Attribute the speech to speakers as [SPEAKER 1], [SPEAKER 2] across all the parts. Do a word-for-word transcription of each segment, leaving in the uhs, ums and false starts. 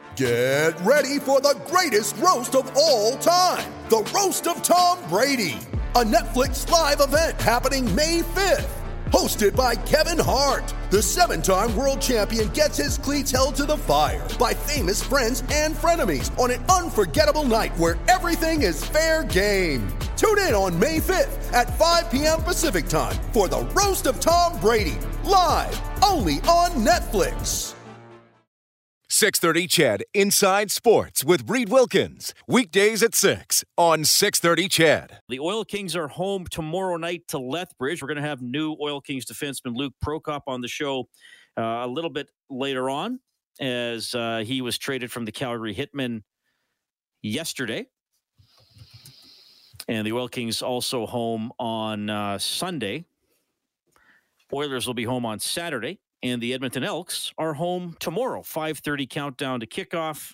[SPEAKER 1] Get ready for the greatest roast of all time, the Roast of Tom Brady, a Netflix live event happening May fifth. Hosted by Kevin Hart, the seven-time world champion gets his cleats held to the fire by famous friends and frenemies on an unforgettable night where everything is fair game. Tune in on May fifth at five p.m. Pacific time for the Roast of Tom Brady, live only on Netflix.
[SPEAKER 2] six thirty C H E D Inside Sports with Reed Wilkins. Weekdays at six on six thirty C H E D.
[SPEAKER 3] The Oil Kings are home tomorrow night to Lethbridge. We're going to have new Oil Kings defenseman Luke Prokop on the show uh, a little bit later on, as uh, he was traded from the Calgary Hitmen yesterday. And the Oil Kings also home on uh, Sunday. Oilers will be home on Saturday. And the Edmonton Elks are home tomorrow. five thirty countdown to kickoff.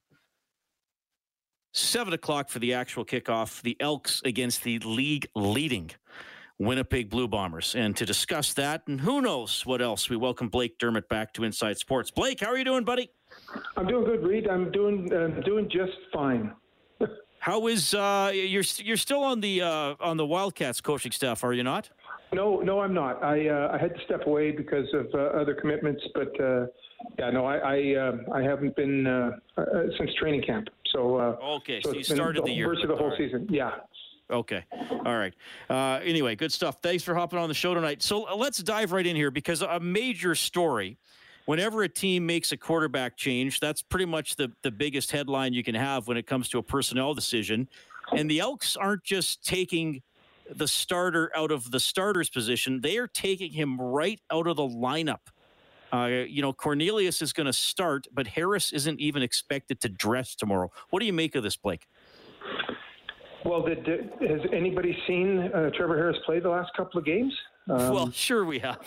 [SPEAKER 3] seven o'clock for the actual kickoff. The Elks against the league-leading Winnipeg Blue Bombers. And to discuss that, and who knows what else, we welcome Blake Dermott back to Inside Sports. Blake, how are you doing, buddy?
[SPEAKER 4] I'm doing good, Reed. I'm doing uh, doing just fine.
[SPEAKER 3] How is uh, you're you're still on the uh, on the Wildcats coaching staff, are you not?
[SPEAKER 4] No, no, I'm not. I uh, I had to step away because of uh, other commitments, but uh, yeah, no, I I, uh, I haven't been uh, uh, since training camp. So uh,
[SPEAKER 3] okay,
[SPEAKER 4] so,
[SPEAKER 3] so you started the, the year,
[SPEAKER 4] first of the whole
[SPEAKER 3] right.
[SPEAKER 4] season. Yeah.
[SPEAKER 3] Okay. All right. Uh, anyway, good stuff. Thanks for hopping on the show tonight. So uh, let's dive right in here, because a major story. Whenever a team makes a quarterback change, that's pretty much the, the biggest headline you can have when it comes to a personnel decision. And the Elks aren't just taking the starter out of the starter's position. They are taking him right out of the lineup. Uh, you know, Cornelius is going to start, but Harris isn't even expected to dress tomorrow. What do you make of this, Blake?
[SPEAKER 4] Well, did, did, has anybody seen uh, Trevor Harris play the last couple of games? Um,
[SPEAKER 3] well, sure we have.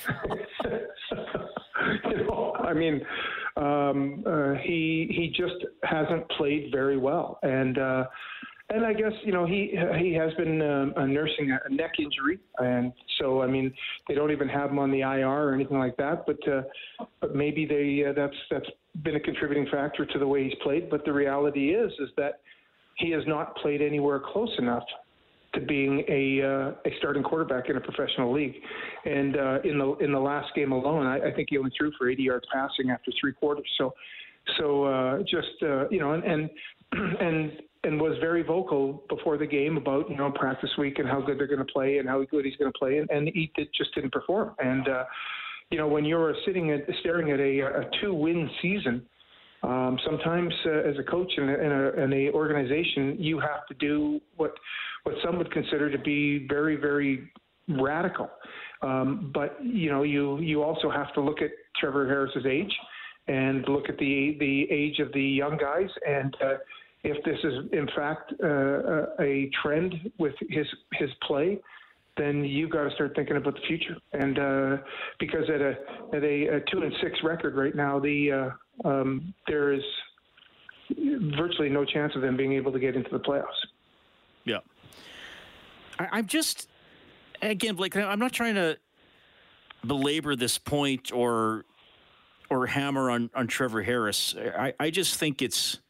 [SPEAKER 4] you know, I mean, um, uh, he he just hasn't played very well, and uh, and I guess you know he he has been um, uh, nursing a neck injury, and so I mean they don't even have him on the I R or anything like that, but uh, but maybe they uh, that's that's been a contributing factor to the way he's played. But the reality is is that he has not played anywhere close enough to being a uh, a starting quarterback in a professional league. And uh, in the in the last game alone, I, I think he only threw for eighty yards passing after three quarters. So so uh, just uh, you know and and and and was very vocal before the game about you know practice week and how good they're going to play and how good he's going to play, and, and he did, just didn't perform. And uh, you know when you're sitting at staring at a, a two win season. Um, sometimes, uh, as a coach in a, in, a, in a organization, you have to do what what some would consider to be very, very radical. Um, but you know, you you also have to look at Trevor Harris's age and look at the the age of the young guys. And uh, if this is in fact uh, a trend with his his play, then you've got to start thinking about the future. And uh, because at a at a, a two and six record right now, the uh, um, there is virtually no chance of them being able to get into the playoffs.
[SPEAKER 3] Yeah, I, I'm just again, Blake. I'm not trying to belabor this point or or hammer on, on Trevor Harris. I, I just think it's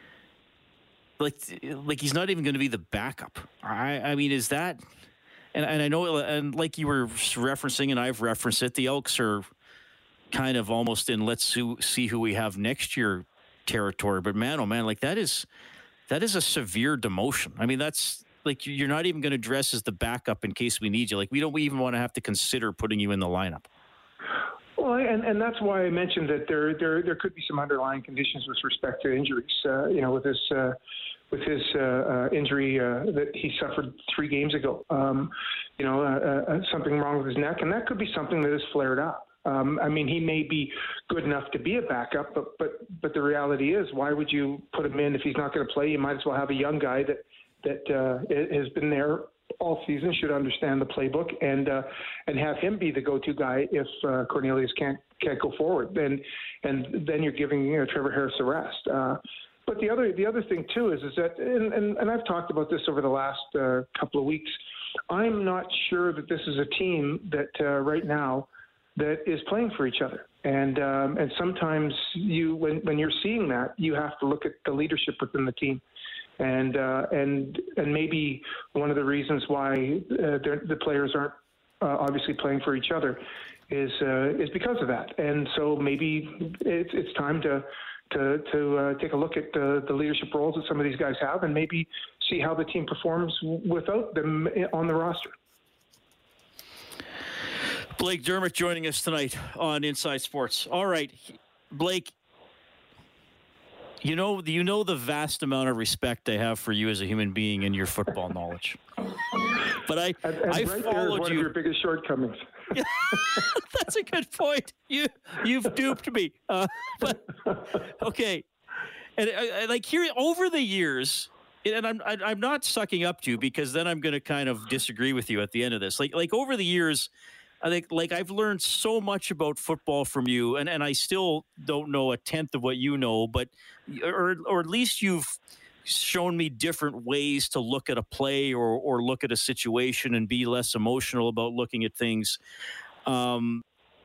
[SPEAKER 3] like like he's not even going to be the backup. I I mean, is that? And, and I know, and like you were referencing, and I've referenced it, the Elks are kind of almost in let's see who we have next year territory. But man, oh man, like that is that is a severe demotion. I mean, that's like you're not even going to dress as the backup in case we need you. Like we don't even want to have to consider putting you in the lineup.
[SPEAKER 4] Well, and, and that's why I mentioned that there there there could be some underlying conditions with respect to injuries. Uh, you know, with this. Uh, with his uh, uh, injury uh, that he suffered three games ago. Um, you know, uh, uh, something wrong with his neck, and that could be something that has flared up. Um, I mean, he may be good enough to be a backup, but but but the reality is, why would you put him in if he's not going to play? You might as well have a young guy that that uh, has been there all season, should understand the playbook, and uh, and have him be the go-to guy if uh, Cornelius can't can't go forward. Then and then you're giving you know, Trevor Harris a rest. Uh, But the other the other thing too is is that and, and, and I've talked about this over the last uh, couple of weeks. I'm not sure that this is a team that uh, right now that is playing for each other. And um, and sometimes you, when, when you're seeing that, you have to look at the leadership within the team. And uh, and and maybe one of the reasons why uh, the players aren't uh, obviously playing for each other is uh, is because of that. And so maybe it's it's time to to to uh, take a look at the, the leadership roles that some of these guys have, and maybe see how the team performs without them on the roster.
[SPEAKER 3] Blake Dermott joining us tonight on Inside Sports. All right, Blake. You know, you know the vast amount of respect I have for you as a human being and your football knowledge. But I,
[SPEAKER 4] and, and
[SPEAKER 3] I
[SPEAKER 4] right
[SPEAKER 3] followed
[SPEAKER 4] there is one
[SPEAKER 3] you.
[SPEAKER 4] of your biggest shortcomings.
[SPEAKER 3] That's a good point. You, you've duped me. Uh, but okay, and I, I, like here over the years, and I'm I, I'm not sucking up to you because then I'm going to kind of disagree with you at the end of this. Like like over the years. I think, like, I've learned so much about football from you, and, and I still don't know a tenth of what you know, but, or or at least you've shown me different ways to look at a play or, or look at a situation and be less emotional about looking at things. Um,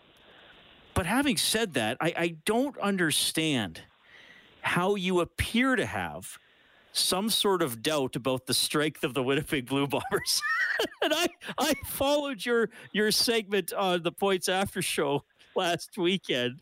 [SPEAKER 3] but having said that, I, I don't understand how you appear to have some sort of doubt about the strength of the Winnipeg Blue Bombers. And I, I followed your your segment on the Points After show last weekend.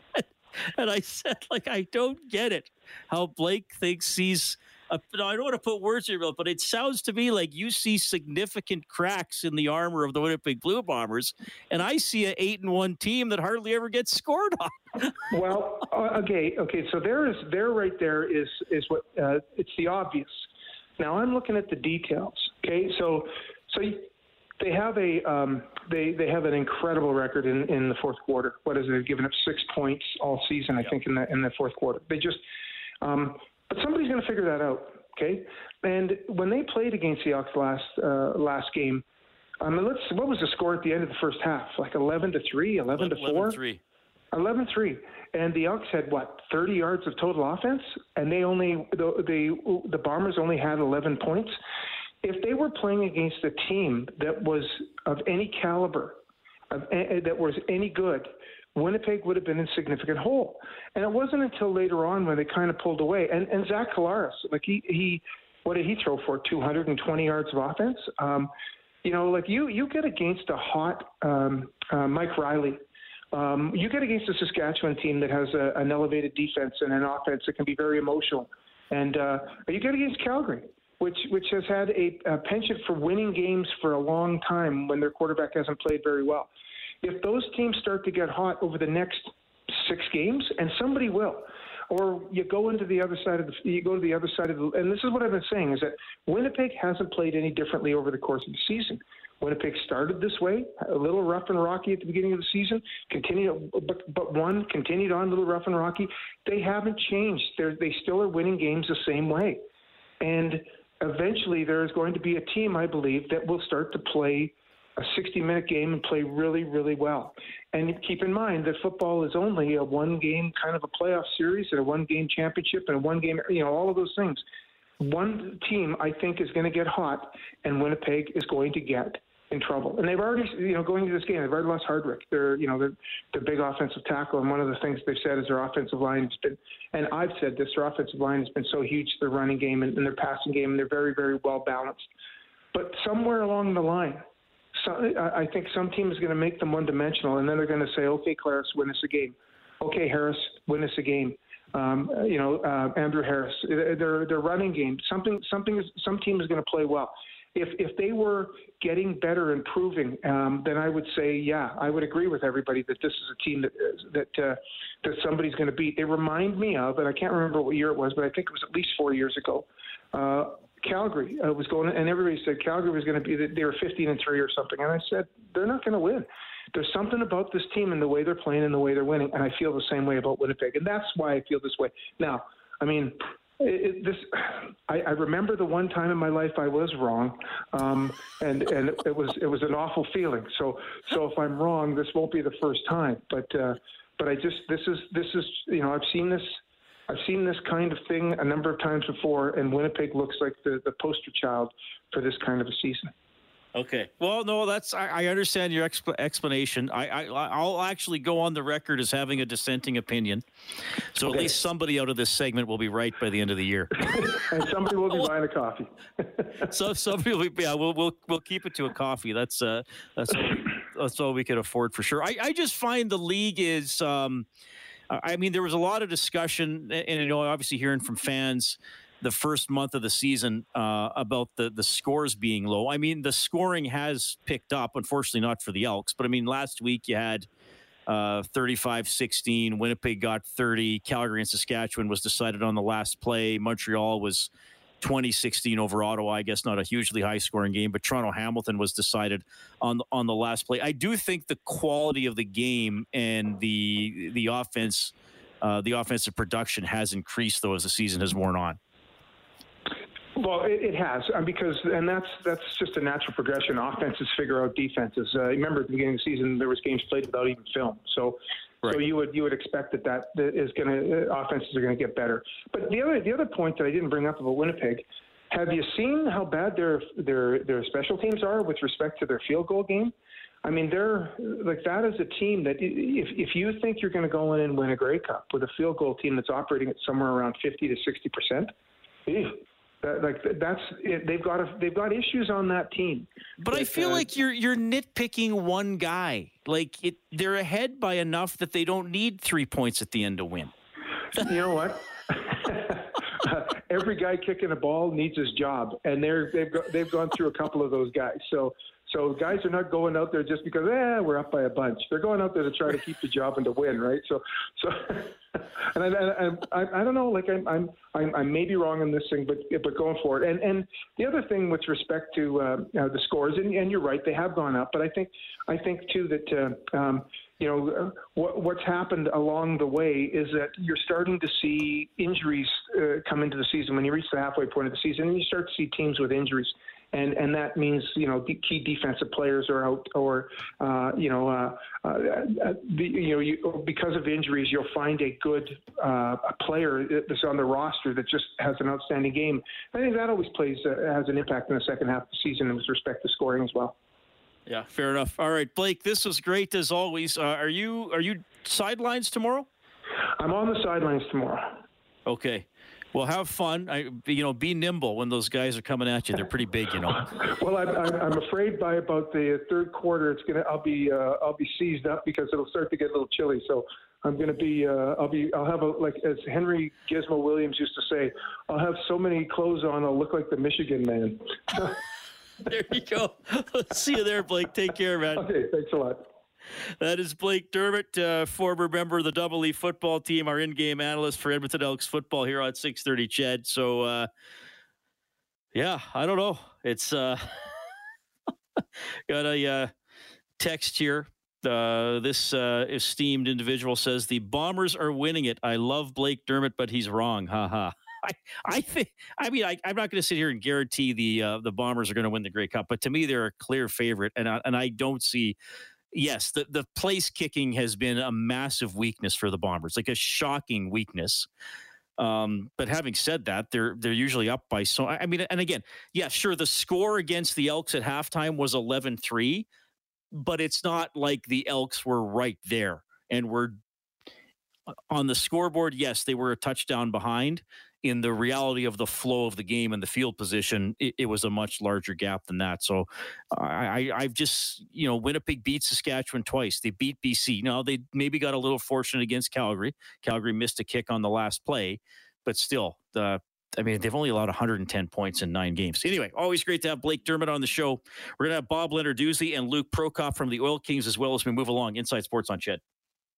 [SPEAKER 3] And I said, like, I don't get it. How Blake thinks he's... A, no, I don't want to put words in your mouth, but it sounds to me like you see significant cracks in the armor of the Winnipeg Blue Bombers, and I see an eight and one team that hardly ever gets scored on.
[SPEAKER 4] Well, uh, okay, okay. So there is there right there is is what uh, it's the obvious. Now I'm looking at the details. Okay, so so you, they have a um, they they have an incredible record in, in the fourth quarter. What is it? They've given up six points all season, I yep. think, in the in the fourth quarter. They just. Um, But somebody's going to figure that out, okay? And when they played against the Elks last uh, last game, I mean, let's what was the score at the end of the first half? Like eleven to three, eleven to four,
[SPEAKER 3] eleven three,
[SPEAKER 4] eleven three, and the Elks had what thirty yards of total offense, and they only the the, the Bombers only had eleven points. If they were playing against a team that was of any caliber, of that was any good, Winnipeg would have been in significant hole. And it wasn't until later on when they kind of pulled away. And, and Zach Collaros, like he, he, what did he throw for? two hundred twenty yards of offense? Um, you know, like you, you get against a hot um, uh, Mike Riley. Um, you get against a Saskatchewan team that has a, an elevated defense and an offense that can be very emotional. And uh, you get against Calgary, which which has had a, a penchant for winning games for a long time when their quarterback hasn't played very well. If those teams start to get hot over the next six games, and somebody will, or you go into the other side of the, you go to the other side of the, and this is what I've been saying, is that Winnipeg hasn't played any differently over the course of the season. Winnipeg started this way, a little rough and rocky at the beginning of the season, continued, but, but one continued on a little rough and rocky. They haven't changed. They're, they still are winning games the same way. And eventually there is going to be a team, I believe, that will start to play a sixty-minute game and play really, really well. And keep in mind that football is only a one-game kind of a playoff series and a one-game championship and a one-game, you know, all of those things. One team, I think, is going to get hot, and Winnipeg is going to get in trouble. And they've already, you know, going into this game, they've already lost Hardwick. They're, you know, they're the big offensive tackle, and one of the things they've said is their offensive line has been, and I've said this, their offensive line has been so huge to their running game and, and their passing game, and they're very, very well balanced. But somewhere along the line, So, I think some team is going to make them one-dimensional, and then they're going to say, okay, Clarence, win us a game. Okay, Harris, win us a game. Um, you know, uh, Andrew Harris, their their running game. Something, something is, some team is going to play well. If if they were getting better, improving, um, then I would say, yeah, I would agree with everybody that this is a team that that uh, that somebody's going to beat. They remind me of, and I can't remember what year it was, but I think it was at least four years ago. Uh, Calgary uh, was going, and everybody said Calgary was going to be, they were fifteen and three or something. And I said, they're not going to win. There's something about this team and the way they're playing and the way they're winning. And I feel the same way about Winnipeg. And that's why I feel this way. Now, I mean, it, it, this, I, I remember the one time in my life I was wrong. Um, and, and it was, it was an awful feeling. So, so if I'm wrong, this won't be the first time, but, uh, but I just, this is, this is, you know, I've seen this, I've seen this kind of thing a number of times before, and Winnipeg looks like the, the poster child for this kind of a season.
[SPEAKER 3] Okay. Well, no, that's I, I understand your exp- explanation. I, I I'll actually go on the record as having a dissenting opinion. So
[SPEAKER 4] okay.
[SPEAKER 3] At least somebody out of this segment will be right by the end of the year,
[SPEAKER 4] and somebody will be buying a coffee.
[SPEAKER 3] so somebody will be, yeah, we'll we'll we'll keep it to a coffee. That's uh that's all we, that's all we can afford for sure. I, I just find the league is. Um, I mean, there was a lot of discussion, and you know, obviously hearing from fans the first month of the season uh, about the the scores being low. I mean, the scoring has picked up, unfortunately not for the Elks, but I mean, last week you had uh, thirty-five sixteen, Winnipeg got thirty, Calgary and Saskatchewan was decided on the last play, Montreal was twenty sixteen over Ottawa. I guess not a hugely high scoring game, but Toronto Hamilton was decided on the, on the last play. I do think the quality of the game and the the offense, uh, the offensive production has increased though as the season has worn on.
[SPEAKER 4] Well, it, it has, uh, because, and that's that's just a natural progression. Offenses figure out defenses. Uh, remember at the beginning of the season, there was games played without even film. So, right. so you would you would expect that that is going to uh, offenses are going to get better. But the other the other point that I didn't bring up about Winnipeg, have you seen how bad their their their special teams are with respect to their field goal game? I mean, they're like that is a team that if if you think you're going to go in and win a Grey Cup with a field goal team that's operating at somewhere around fifty to sixty percent. That, like that's they've got a, they've got issues on that team.
[SPEAKER 3] But that, I feel uh, like you're you're nitpicking one guy. Like it, they're ahead by enough that they don't need three points at the end to win.
[SPEAKER 4] You know what? Every guy kicking a ball needs his job, and they're they've got, they've gone through a couple of those guys. So so guys are not going out there just because eh we're up by a bunch. They're going out there to try to keep the job and to win, right? So so. And I, I, I, I don't know, like I'm, I'm, I'm, I may be wrong on this thing, but but going forward, and and the other thing with respect to uh, uh, the scores, and, and you're right, they have gone up, but I think, I think too that uh, um, you know uh, what, what's happened along the way is that you're starting to see injuries uh, come into the season when you reach the halfway point of the season, and you start to see teams with injuries. And and that means, you know, key defensive players are out, or, uh, you know, uh, uh, the, you know, you, because of injuries, you'll find a good uh, a player that's on the roster that just has an outstanding game. I think that always plays, uh, has an impact in the second half of the season with respect to scoring as well.
[SPEAKER 3] Yeah, fair enough. All right, Blake, this was great as always. Uh, are you are you sidelines tomorrow?
[SPEAKER 4] I'm on the sidelines tomorrow.
[SPEAKER 3] Okay. Well, have fun. I, you know, be nimble when those guys are coming at you. They're pretty big, you know.
[SPEAKER 4] Well, I'm, I'm afraid by about the third quarter, it's gonna. I'll be uh, I'll be seized up because it'll start to get a little chilly. So I'm gonna be. Uh, I'll be. I'll have a like as Henry Gizmo Williams used to say. I'll have so many clothes on. I'll look like the Michigan man.
[SPEAKER 3] There you go. See you there, Blake. Take care, man.
[SPEAKER 4] Okay. Thanks a lot.
[SPEAKER 3] That is Blake Dermott, uh, former member of the Double E football team, our in-game analyst for Edmonton Elks football here on six thirty C H E D. So, uh, yeah, I don't know. It's uh, got a uh, text here. Uh, this uh, esteemed individual says, the Bombers are winning it. I love Blake Dermott, but he's wrong. Ha ha. I, I think. I mean, I, I'm not going to sit here and guarantee the uh, the Bombers are going to win the Grey Cup, but to me, they're a clear favorite, and I, and I don't see. Yes, the, the place kicking has been a massive weakness for the Bombers, like a shocking weakness. Um, but having said that, they're they're usually up by so. I mean, and again, yeah, sure, the score against the Elks at halftime was eleven three, but it's not like the Elks were right there and were on the scoreboard. Yes, they were a touchdown behind. In the reality of the flow of the game and the field position, it, it was a much larger gap than that. So I, I, I've just, you know, Winnipeg beat Saskatchewan twice. They beat B C. Now, they maybe got a little fortunate against Calgary. Calgary missed a kick on the last play, but still, the I mean, they've only allowed one hundred ten points in nine games. Anyway, always great to have Blake Dermott on the show. We're going to have Bob Leonarduzzi and Luke Prokop from the Oil Kings as well as we move along. Inside Sports on C H E D.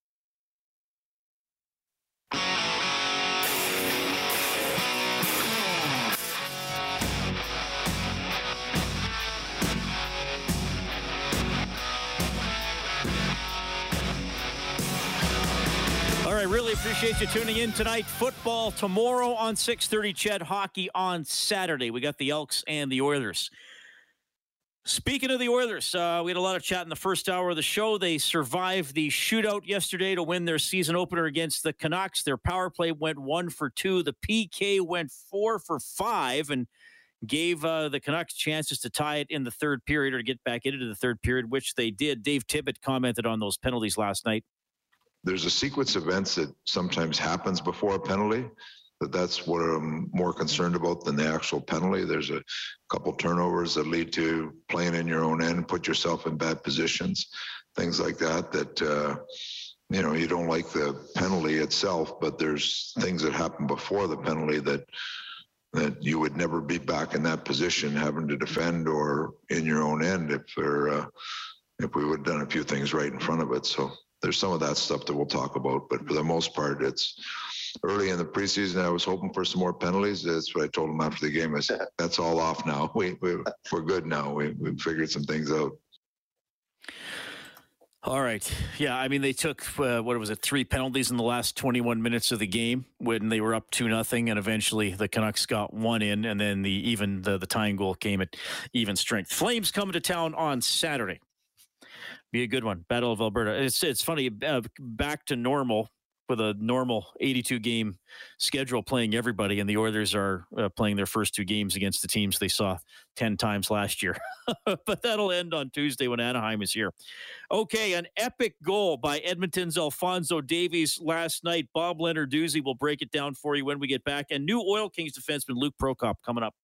[SPEAKER 3] All right, really appreciate you tuning in tonight. Football tomorrow on six thirty C H E D. Hockey on Saturday. We got the Elks and the Oilers. Speaking of the Oilers, uh, we had a lot of chat in the first hour of the show. They survived the shootout yesterday to win their season opener against the Canucks. Their power play went one for two. The P K went four for five. And gave uh, the Canucks chances to tie it in the third period or to get back into the third period, which they did. Dave Tippett commented on those penalties last night.
[SPEAKER 5] There's a sequence of events that sometimes happens before a penalty. That that's what I'm more concerned about than the actual penalty. There's a couple turnovers that lead to playing in your own end, put yourself in bad positions, things like that, that, uh, you know, you don't like the penalty itself, but there's things that happen before the penalty that that you would never be back in that position having to defend or in your own end if there, uh, if we would have done a few things right in front of it. So there's some of that stuff that we'll talk about, but for the most part, it's early in the preseason. I was hoping for some more penalties. That's what I told him after the game. I said, that's all off now. We, we, we're good now. We, we figured some things out.
[SPEAKER 3] All right. Yeah, I mean, they took, uh, what was it, three penalties in the last twenty-one minutes of the game when they were up two nothing, and eventually the Canucks got one in, and then the even the, the tying goal came at even strength. Flames coming to town on Saturday. Be a good one. Battle of Alberta. It's, it's funny, uh, back to normal with a normal eighty-two game schedule playing everybody, and the Oilers are uh, playing their first two games against the teams they saw ten times last year. But that'll end on Tuesday when Anaheim is here. Okay, an epic goal by Edmonton's Alphonso Davies last night. Bob Lenarduzzi will break it down for you when we get back. And new Oil Kings defenseman Luke Prokop coming up.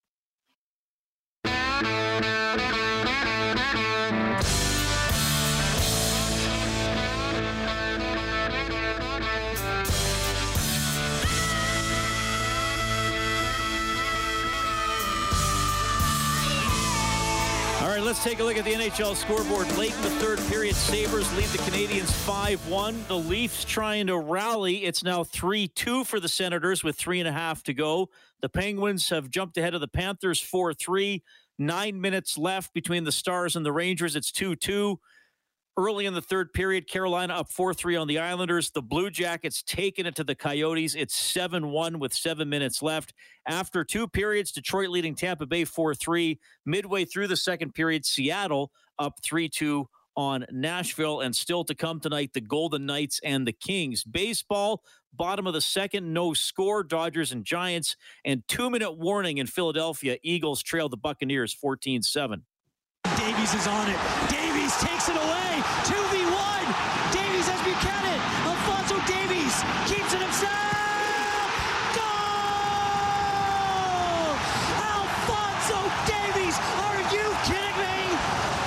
[SPEAKER 3] All right, let's take a look at the N H L scoreboard. Late in the third period, Sabres lead the Canadiens five one. The Leafs trying to rally. It's now three two for the Senators with three and a half to go. The Penguins have jumped ahead of the Panthers four three. Nine minutes left between the Stars and the Rangers. It's two two. Early in the third period, Carolina up four three on the Islanders. The Blue Jackets taking it to the Coyotes. It's seven one with seven minutes left. After two periods, Detroit leading Tampa Bay four three. Midway through the second period, Seattle up three two on Nashville. And still to come tonight, the Golden Knights and the Kings. Baseball, bottom of the second, no score, Dodgers and Giants. And two-minute warning in Philadelphia. Eagles trail the Buccaneers fourteen seven.
[SPEAKER 6] Davies is on it. Davies takes it away. two v one. Davies has Buchanan. Alphonso Davies keeps it himself. Goal! Alphonso Davies. Are you kidding me?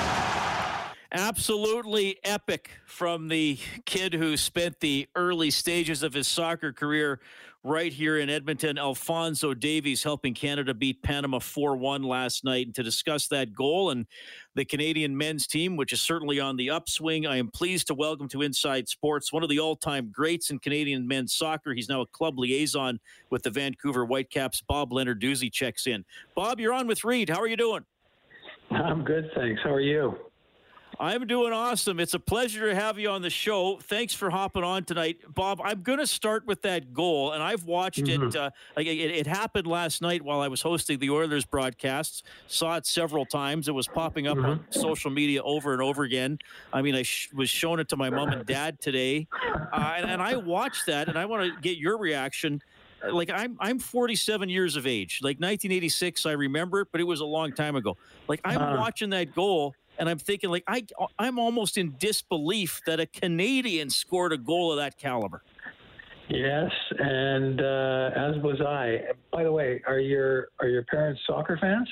[SPEAKER 3] Absolutely epic from the kid who spent the early stages of his soccer career right here in Edmonton. Alphonso Davies helping Canada beat Panama four one last night. And to discuss that goal and the Canadian men's team, which is certainly on the upswing, I am pleased to welcome to Inside Sports one of the all-time greats in Canadian men's soccer. He's now a club liaison with the Vancouver Whitecaps. Bob Lenarduzzi checks in. Bob, you're on with Reed. How are you doing?
[SPEAKER 7] I'm good, thanks. How are you?
[SPEAKER 3] I'm doing awesome. It's a pleasure to have you on the show. Thanks for hopping on tonight. Bob, I'm going to start with that goal, and I've watched mm-hmm. it, uh, it. It happened last night while I was hosting the Oilers broadcasts. Saw it several times. It was popping up mm-hmm. on social media over and over again. I mean, I sh- was showing it to my mom and dad today, uh, and, and I watched that, and I want to get your reaction. Like, I'm I'm forty-seven years of age. Like, nineteen eighty-six, I remember it, but it was a long time ago. Like, I'm uh. watching that goal, and I'm thinking, like, I, I'm almost in disbelief that a Canadian scored a goal of that caliber.
[SPEAKER 7] Yes, and uh, as was I. By the way, are your are your parents soccer fans?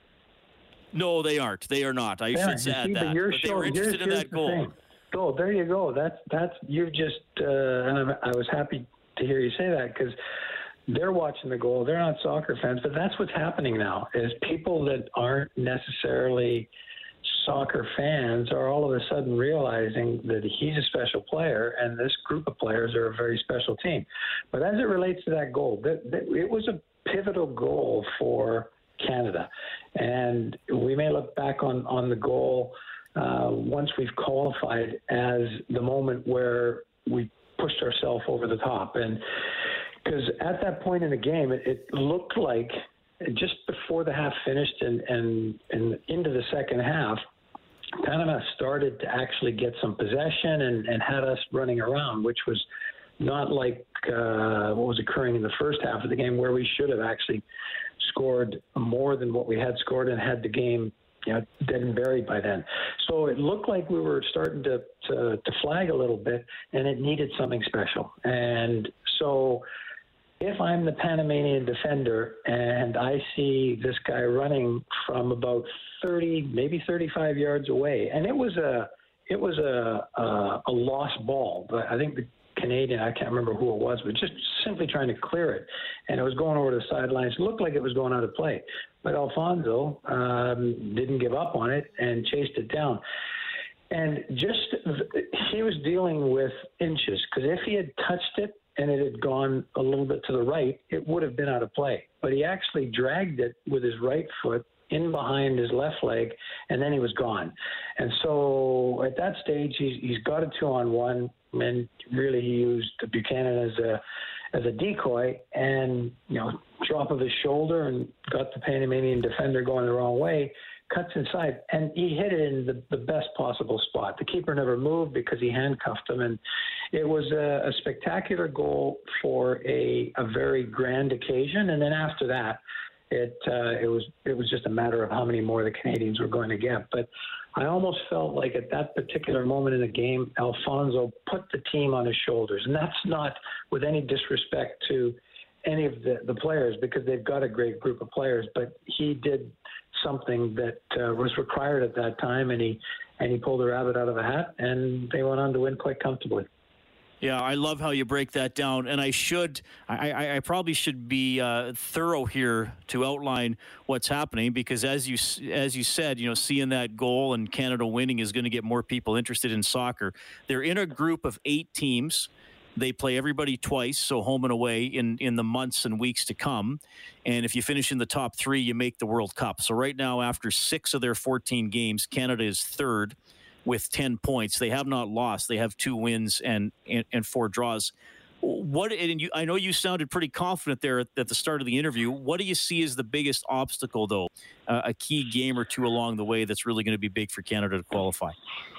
[SPEAKER 3] No, they aren't. They are not. I yeah, should say that. But, but they were interested in that goal.
[SPEAKER 7] Oh, there you go. That's that's you just. Uh, and I, I was happy to hear you say that because they're watching the goal. They're not soccer fans, but that's what's happening now. Is people that aren't necessarily soccer fans are all of a sudden realizing that he's a special player and this group of players are a very special team. But as it relates to that goal, that, that, it was a pivotal goal for Canada. And we may look back on, on the goal uh, once we've qualified as the moment where we pushed ourselves over the top. And because at that point in the game, it, it looked like just before the half finished and, and, and into the second half, Panama started to actually get some possession and, and had us running around, which was not like uh, what was occurring in the first half of the game, where we should have actually scored more than what we had scored and had the game, you know, dead and buried by then. So it looked like we were starting to, to, to flag a little bit, and it needed something special. And so if I'm the Panamanian defender and I see this guy running from about thirty, maybe thirty-five yards away, and it was a it was a a, a lost ball, but I think the Canadian, I can't remember who it was, but just simply trying to clear it, and it was going over the sidelines. It looked like it was going out of play, but Alfonso um, didn't give up on it and chased it down. And just he was dealing with inches, because if he had touched it and it had gone a little bit to the right, it would have been out of play. But he actually dragged it with his right foot in behind his left leg, and then he was gone. And so at that stage, he's, he's got a two-on-one, and really he used Buchanan as a as a decoy, and, you know, drop of his shoulder and got the Panamanian defender going the wrong way, cuts inside, and he hit it in the, the best possible spot. The keeper never moved because he handcuffed him, and it was a, a spectacular goal for a, a very grand occasion. And then after that, it uh, it was it was just a matter of how many more the Canadians were going to get. But I almost felt like at that particular moment in the game, Alfonso put the team on his shoulders, and that's not with any disrespect to any of the, the players, because they've got a great group of players, but he did something that uh, was required at that time, and he and he pulled a rabbit out of a hat, and they went on to win quite comfortably.
[SPEAKER 3] Yeah, I love how you break that down, and I should, I, I, I probably should be uh, thorough here to outline what's happening, because as you as you said, you know, seeing that goal and Canada winning is going to get more people interested in soccer. They're in a group of eight teams. They play everybody twice, so home and away in, in the months and weeks to come. And if you finish in the top three, you make the World Cup. So right now, after six of their fourteen games, Canada is third with ten points. They have not lost. They have two wins and and, and four draws. What and you, I know you sounded pretty confident there at, at the start of the interview. What do you see as the biggest obstacle, though, uh, a key game or two along the way that's really going to be big for Canada to qualify?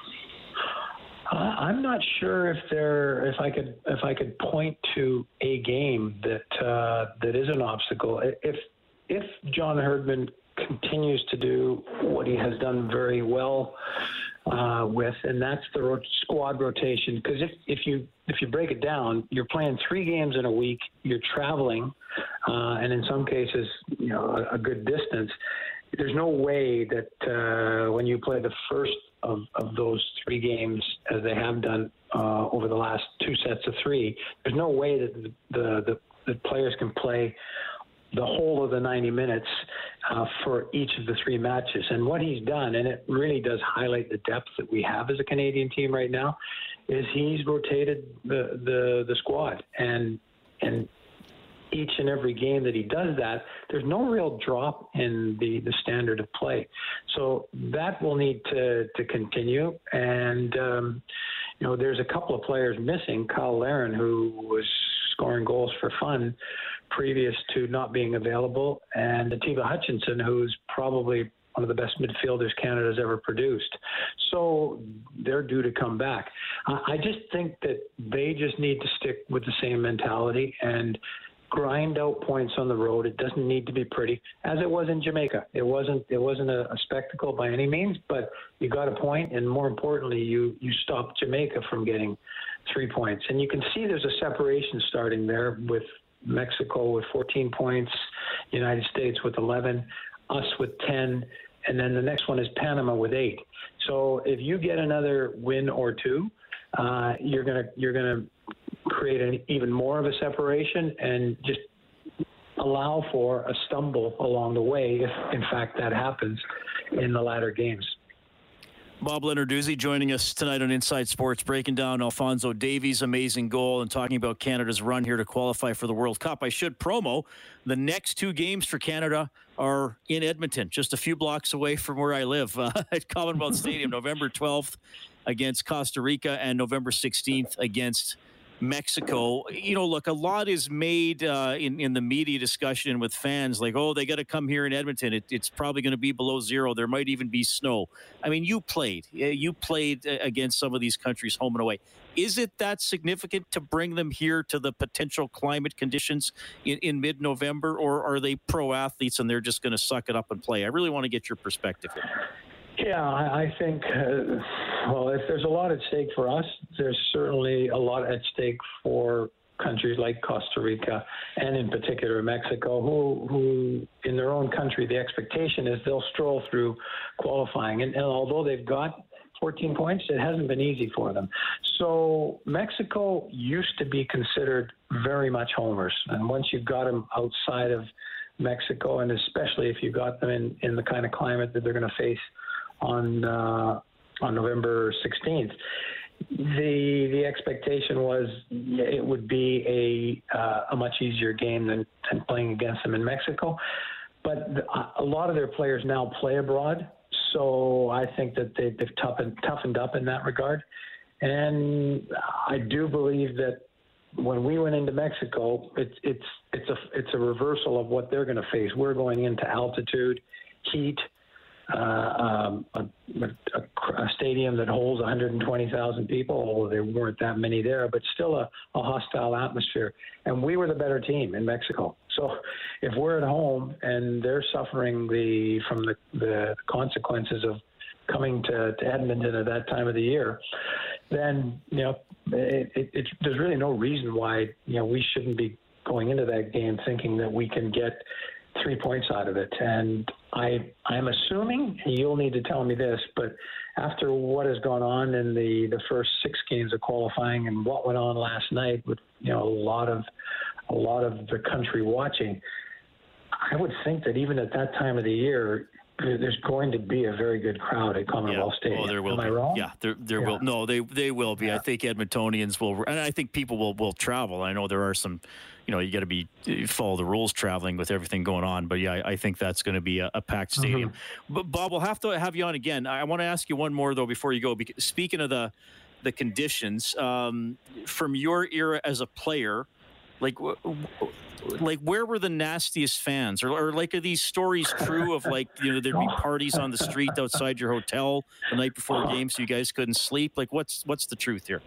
[SPEAKER 7] Uh, I'm not sure if there, if I could, if I could point to a game that uh, that is an obstacle. If if John Herdman continues to do what he has done very well uh, with, and that's the ro- squad rotation. Because if if you if you break it down, you're playing three games in a week. You're traveling, uh, and in some cases, you know, a, a good distance. There's no way that uh, when you play the first of, of those three games, as they have done uh, over the last two sets of three, there's no way that the, the, the, the players can play the whole of the ninety minutes uh, for each of the three matches. And what he's done, and it really does highlight the depth that we have as a Canadian team right now, is he's rotated the, the, the squad. And, and each and every game that he does that, there's no real drop in the, the standard of play. So that will need to, to continue. And, um, you know, there's a couple of players missing. Kyle Larin, who was scoring goals for fun previous to not being available, and Atiba Hutchinson, who's probably one of the best midfielders Canada's ever produced. So they're due to come back. Uh, I just think that they just need to stick with the same mentality and grind out points on the road. It doesn't need to be pretty, as it was in Jamaica. It wasn't it wasn't a, a spectacle by any means, but you got a point, and more importantly, you you stopped Jamaica from getting three points. And you can see there's a separation starting there, with Mexico with fourteen points, United States with eleven, us with ten, and then the next one is Panama with eight. So if you get another win or two, uh, you're gonna you're gonna create an, even more of a separation, and just allow for a stumble along the way if, in fact, that happens in the latter games.
[SPEAKER 3] Bob Lenarduzzi joining us tonight on Inside Sports, breaking down Alfonso Davies' amazing goal and talking about Canada's run here to qualify for the World Cup. I should promo, the next two games for Canada are in Edmonton, just a few blocks away from where I live, uh, at Commonwealth Stadium, November twelfth against Costa Rica and November sixteenth against Mexico. You know, look, a lot is made uh, in, in the media discussion with fans like, oh, they got to come here in Edmonton. It, it's probably going to be below zero. There might even be snow. I mean, you played. You played against some of these countries home and away. Is it that significant to bring them here to the potential climate conditions in, in mid-November, or are they pro athletes and they're just going to suck it up and play? I really want to get your perspective here.
[SPEAKER 7] Yeah, I, I think, uh, well, if there's a lot at stake for us, there's certainly a lot at stake for countries like Costa Rica and in particular Mexico, who, who in their own country, the expectation is they'll stroll through qualifying. And, and although they've got fourteen points, it hasn't been easy for them. So Mexico used to be considered very much homers. And once you've got them outside of Mexico, and especially if you got them in, in the kind of climate that they're going to face on uh, on November sixteenth, the the expectation was it would be a uh, a much easier game than, than playing against them in Mexico. But the, a lot of their players now play abroad, so I think that they, they've toughened toughened up in that regard. And I do believe that when we went into Mexico, it's it's it's a it's a reversal of what they're going to face. We're going into altitude, heat. Uh, um, a, a, a stadium that holds one hundred twenty thousand people, although there weren't that many there, but still a, a hostile atmosphere. And we were the better team in Mexico. So if we're at home and they're suffering the from the, the consequences of coming to, to Edmonton at that time of the year, then, you know, it, it, it, there's really no reason why, you know, we shouldn't be going into that game thinking that we can get three points out of it. And I, I'm assuming, and you'll need to tell me this, but after what has gone on in the, the first six games of qualifying and what went on last night with, you know, a lot of a lot of the country watching, I would think that even at that time of the year, there's going to be a very good crowd at Commonwealth
[SPEAKER 3] yeah.
[SPEAKER 7] Stadium.
[SPEAKER 3] Oh, there will
[SPEAKER 7] Am
[SPEAKER 3] be.
[SPEAKER 7] I wrong?
[SPEAKER 3] Yeah, there, there yeah. will. No, they they will be. Yeah. I think Edmontonians will, and I think people will, will travel. I know there are some, you know, you got to be follow the rules traveling with everything going on. But yeah, I, I think that's going to be a, a packed stadium. Mm-hmm. But Bob, we'll have to have you on again. I want to ask you one more though before you go. Because speaking of the the conditions, um, from your era as a player, like. Like, where were the nastiest fans? Or, or, like, are these stories true of, like, you know, there'd be parties on the street outside your hotel the night before a game so you guys couldn't sleep? Like, what's what's the truth here?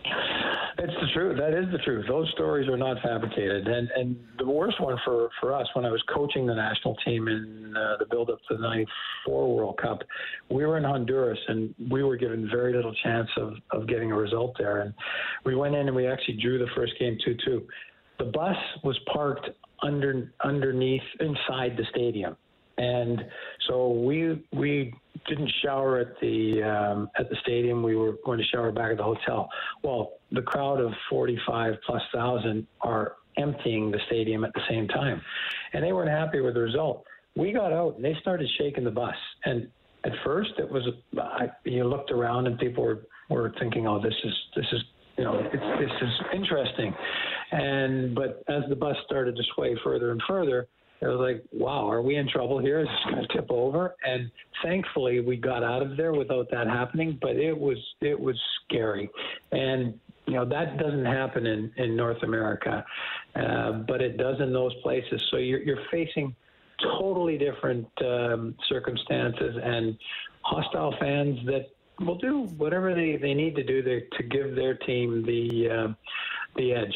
[SPEAKER 7] It's the truth. That is the truth. Those stories are not fabricated. And and the worst one for, for us, when I was coaching the national team in uh, the build-up to the ninety-four World Cup, we were in Honduras, and we were given very little chance of, of getting a result there. And we went in and we actually drew the first game two two. The bus was parked under underneath inside the stadium, and so we we didn't shower at the um, at the stadium. We were going to shower back at the hotel. Well, the crowd of forty-five plus thousand are emptying the stadium at the same time, and they weren't happy with the result. We got out and they started shaking the bus, and at first it was I, you looked around and people were, were thinking, oh, this is this is. You know, it's, this is interesting. And but as the bus started to sway further and further, it was like, wow, are we in trouble here? Is this going to tip over? And thankfully, we got out of there without that happening. But it was it was scary. And, you know, that doesn't happen in, in North America, uh, but it does in those places. So you're, you're facing totally different um, circumstances and hostile fans that will do whatever they, they need to do to, to give their team the uh, the edge.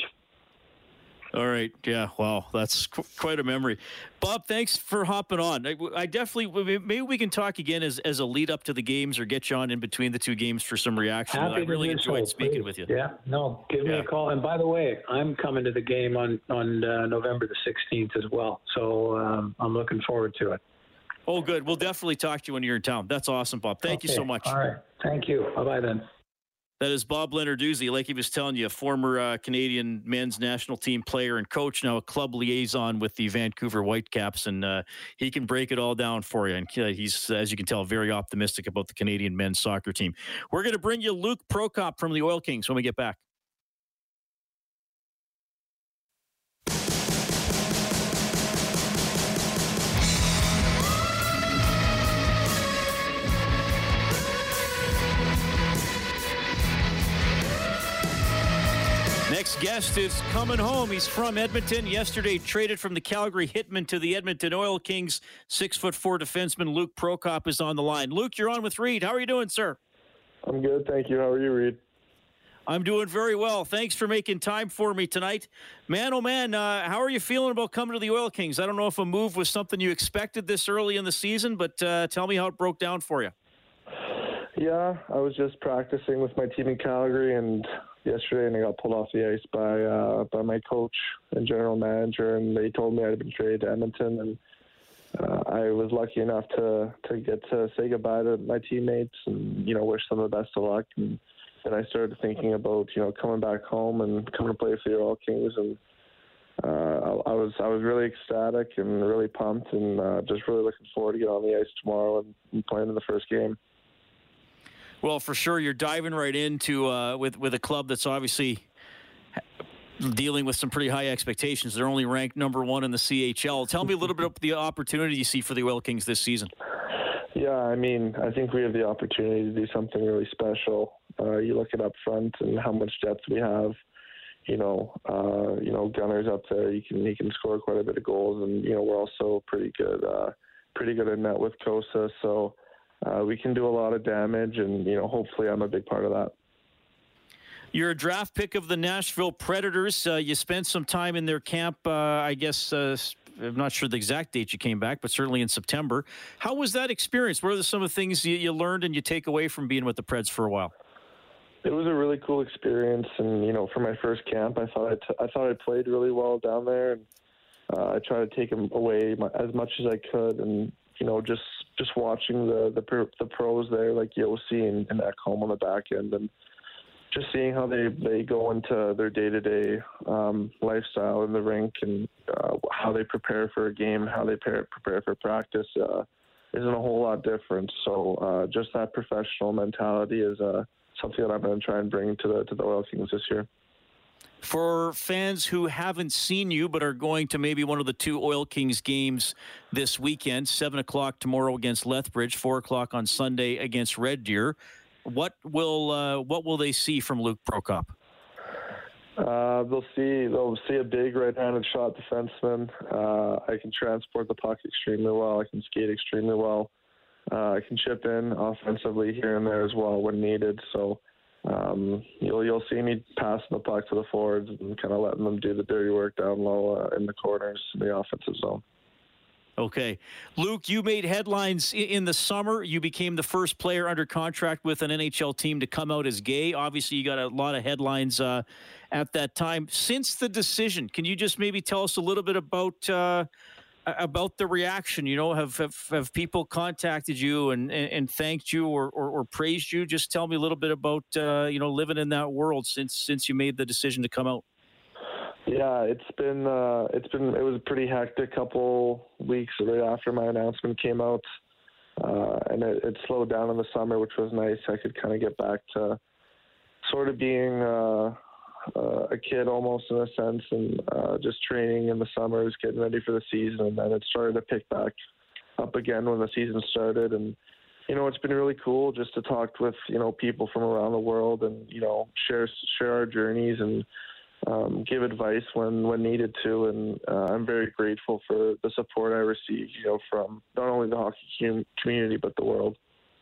[SPEAKER 3] All right. Yeah. Wow. That's qu- quite a memory. Bob, thanks for hopping on. I, I definitely, maybe we can talk again as, as a lead up to the games or get you on in between the two games for some reaction.
[SPEAKER 7] Happy
[SPEAKER 3] I really enjoyed
[SPEAKER 7] so,
[SPEAKER 3] speaking
[SPEAKER 7] please.
[SPEAKER 3] with you.
[SPEAKER 7] Yeah. No, give me
[SPEAKER 3] yeah.
[SPEAKER 7] a call. And by the way, I'm coming to the game on, on uh, November the sixteenth as well. So um, I'm looking forward to it.
[SPEAKER 3] Oh, good. We'll definitely talk to you when you're in town. That's awesome, Bob. Thank
[SPEAKER 7] okay.
[SPEAKER 3] you so much.
[SPEAKER 7] All right. Thank you. Bye-bye then.
[SPEAKER 3] That is Bob Lenarduzzi, like he was telling you, a former uh, Canadian men's national team player and coach, now a club liaison with the Vancouver Whitecaps, and uh, he can break it all down for you. And he's, as you can tell, very optimistic about the Canadian men's soccer team. We're going to bring you Luke Prokop from the Oil Kings when we get back. Next guest is coming home. He's from Edmonton. Yesterday traded from the Calgary Hitmen to the Edmonton Oil Kings. Six foot four defenseman Luke Prokop is on the line. Luke, you're on with Reed. How are you doing, sir?
[SPEAKER 8] I'm good, thank you. How are you, Reed?
[SPEAKER 3] I'm doing very well. Thanks for making time for me tonight. Man, oh man, uh, how are you feeling about coming to the Oil Kings? I don't know if a move was something you expected this early in the season, but uh, tell me how it broke down for you.
[SPEAKER 8] Yeah, I was just practicing with my team in Calgary, and yesterday, and I got pulled off the ice by uh, by my coach and general manager, and they told me I'd been traded to Edmonton, and uh, I was lucky enough to to get to say goodbye to my teammates and, you know, wish them the best of luck. And then I started thinking about, you know, coming back home and coming to play for the Oil Kings, and uh, I, I was I was really ecstatic and really pumped, and uh, just really looking forward to get on the ice tomorrow and, and playing in the first game.
[SPEAKER 3] Well, for sure, you're diving right into uh, with with a club that's obviously dealing with some pretty high expectations. They're only ranked number one in the C H L. Tell me a little bit about the opportunity you see for the Oil Kings this season.
[SPEAKER 8] Yeah, I mean, I think we have the opportunity to do something really special. Uh, you look at up front and how much depth we have. You know, uh, you know, Gunner's up there. He can he can score quite a bit of goals, and you know, we're also pretty good, uh, pretty good in net with Kosa. So. Uh, we can do a lot of damage, and, you know, hopefully I'm a big part of that.
[SPEAKER 3] You're a draft pick of the Nashville Predators. Uh, you spent some time in their camp, uh, I guess, uh, I'm not sure the exact date you came back, but certainly in September. How was that experience? What are some of the things you, you learned and you take away from being with the Preds for a while?
[SPEAKER 8] It was a really cool experience, and, you know, for my first camp, I thought I, t- I thought I played really well down there, and uh, I tried to take them away my, as much as I could, and, you know, just just watching the the, the pros there, like Yossi and, and Ekholm on the back end, and just seeing how they, they go into their day-to-day um, lifestyle in the rink, and uh, how they prepare for a game, how they prepare, prepare for practice uh, isn't a whole lot different. So uh, just that professional mentality is uh, something that I'm going to try and bring to the to the Oil Kings this year.
[SPEAKER 3] For fans who haven't seen you but are going to maybe one of the two Oil Kings games this weekend, seven o'clock tomorrow against Lethbridge, four o'clock on Sunday against Red Deer, what will uh, what will they see from Luke Prokop?
[SPEAKER 8] Uh, they'll see they'll see a big right-handed shot defenseman. Uh, I can transport the puck extremely well. I can skate extremely well. Uh, I can chip in offensively here and there as well when needed. So. Um, you'll you'll see me passing the puck to the forwards and kind of letting them do the dirty work down low uh, in the corners in the offensive zone.
[SPEAKER 3] Okay. Luke, you made headlines in the summer. You became the first player under contract with an N H L team to come out as gay. Obviously, you got a lot of headlines uh, at that time. Since the decision, can you just maybe tell us a little bit about uh, about the reaction? You know, have have, have people contacted you and, and, and thanked you or, or, or praised you? Just tell me a little bit about, uh, you know, living in that world since since you made the decision to come out.
[SPEAKER 8] Yeah, it's been uh, it's been it was a pretty hectic couple weeks right after my announcement came out, uh, and it, it slowed down in the summer, which was nice. I could kind of get back to sort of being uh, uh, a kid almost in a sense, and uh, just training in the summers, getting ready for the season, and then it started to pick back up again when the season started. And you know, it's been really cool just to talk with you know people from around the world, and you know share share our journeys and. Um, give advice when, when needed to, and uh, I'm very grateful for the support I received, you know, from not only the hockey com- community but the world.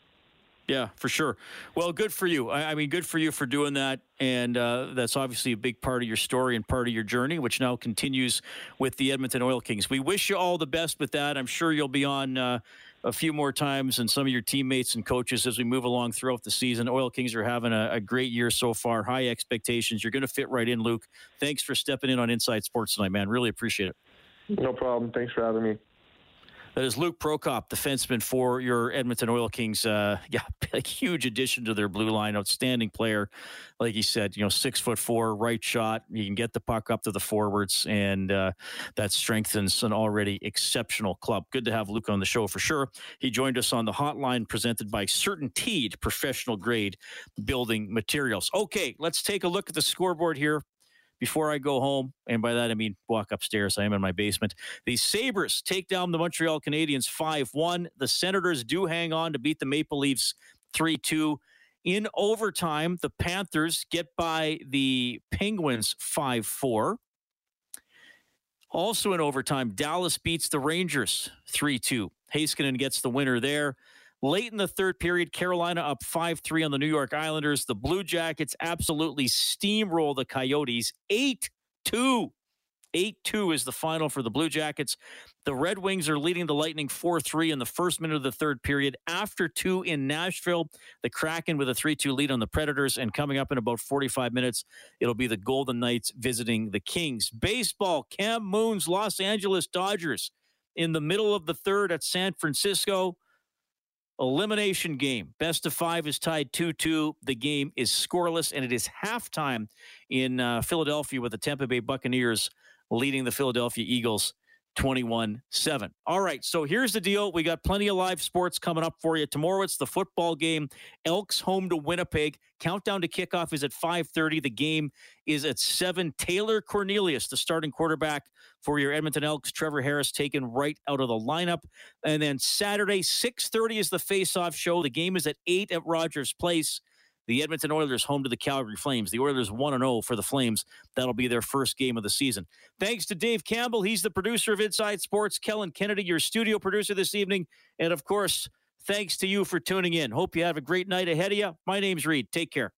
[SPEAKER 3] Yeah, for sure. Well, good for you. I, I mean, good for you for doing that, and uh, that's obviously a big part of your story and part of your journey, which now continues with the Edmonton Oil Kings. We wish you all the best with that. I'm sure you'll be on uh, a few more times, and some of your teammates and coaches as we move along throughout the season. Oil Kings are having a, a great year so far. High expectations. You're going to fit right in, Luke. Thanks for stepping in on Inside Sports tonight, man. Really appreciate it.
[SPEAKER 8] No problem. Thanks for having me.
[SPEAKER 3] That is Luke Prokop, defenseman for your Edmonton Oil Kings. Uh, yeah, a huge addition to their blue line. Outstanding player. Like he said, you know, six foot four, right shot. You can get the puck up to the forwards, and uh, that strengthens an already exceptional club. Good to have Luke on the show for sure. He joined us on the hotline presented by CertainTeed Professional Grade Building Materials. Okay, let's take a look at the scoreboard here. Before I go home, and by that I mean walk upstairs, I am in my basement. The Sabres take down the Montreal Canadiens five one. The Senators do hang on to beat the Maple Leafs three two. In overtime, the Panthers get by the Penguins five four. Also in overtime, Dallas beats the Rangers three two. Heiskanen gets the winner there. Late in the third period, Carolina up five three on the New York Islanders. The Blue Jackets absolutely steamroll the Coyotes eight two. eight two is the final for the Blue Jackets. The Red Wings are leading the Lightning four three in the first minute of the third period. After two in Nashville, the Kraken with a three two lead on the Predators. And coming up in about forty-five minutes, it'll be the Golden Knights visiting the Kings. Baseball, Cam Moon's Los Angeles Dodgers in the middle of the third at San Francisco. Elimination game. Best of five is tied two two. The game is scoreless, and it is halftime in uh, Philadelphia with the Tampa Bay Buccaneers leading the Philadelphia Eagles twenty-one seven. All right, so here's the deal. We got plenty of live sports coming up for you. Tomorrow it's the football game. Elks home to Winnipeg. Countdown to kickoff is at five thirty. The game is at seven. Taylor Cornelius, the starting quarterback for your Edmonton Elks. Trevor Harris taken right out of the lineup. And then Saturday, six thirty is the face-off show. The game is at eight at Rogers Place. The Edmonton Oilers home to the Calgary Flames. The Oilers one and oh for the Flames. That'll be their first game of the season. Thanks to Dave Campbell. He's the producer of Inside Sports. Kellen Kennedy, your studio producer this evening. And, of course, thanks to you for tuning in. Hope you have a great night ahead of you. My name's Reed. Take care.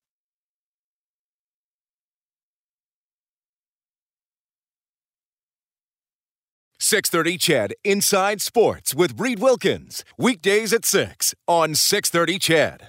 [SPEAKER 2] six thirty C H E D Inside Sports with Reed Wilkins. Weekdays at six on six thirty C H E D.